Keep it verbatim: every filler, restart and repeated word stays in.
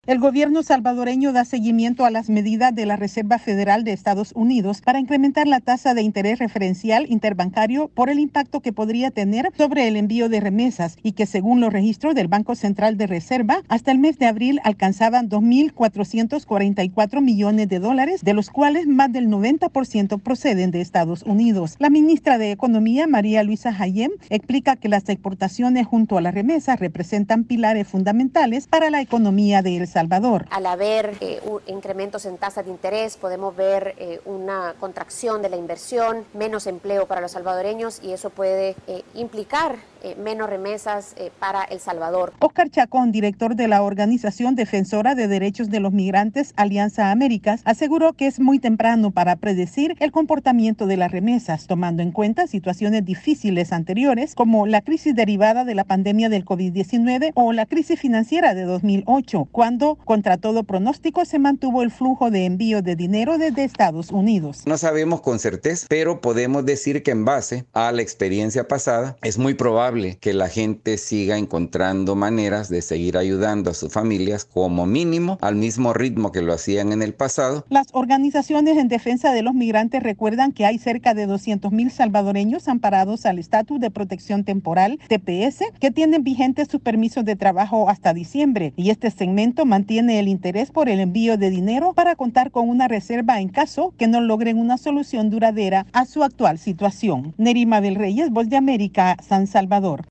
El gobierno salvadoreño da seguimiento a las medidas de la Reserva Federal de Estados Unidos para incrementar la tasa de interés referencial interbancario por el impacto que podría tener sobre el envío de remesas y que, según los registros del Banco Central de Reserva, hasta el mes de abril alcanzaban dos mil cuatrocientos cuarenta y cuatro millones de dólares, de los cuales más del noventa por ciento proceden de Estados Unidos. La ministra de Economía, María Luisa Hayem, explica que las exportaciones junto a las remesas representan pilares fundamentales para la economía de El Salvador. Al haber eh, incrementos en tasas de interés, podemos ver eh, una contracción de la inversión, menos empleo para los salvadoreños y eso puede eh, implicar eh, menos remesas eh, para El Salvador. Oscar Chacón, director de la organización defensora de derechos de los migrantes Alianza Américas, aseguró que es muy temprano para predecir el comportamiento de las remesas, tomando en cuenta situaciones difíciles anteriores como la crisis derivada de la pandemia del COVID diecinueve o la crisis financiera de dos mil ocho, cuando contra todo pronóstico se mantuvo el flujo de envío de dinero desde Estados Unidos. No sabemos con certeza, pero podemos decir que en base a la experiencia pasada es muy probable que la gente siga encontrando maneras de seguir ayudando a sus familias como mínimo al mismo ritmo que lo hacían en el pasado. Las organizaciones en defensa de los migrantes recuerdan que hay cerca de doscientos mil salvadoreños amparados al estatus de protección temporal, T P S, que tienen vigentes sus permisos de trabajo hasta diciembre, y este segmento mantiene el interés por el envío de dinero para contar con una reserva en caso que no logren una solución duradera a su actual situación. Nerima del Reyes, Voz de América, San Salvador.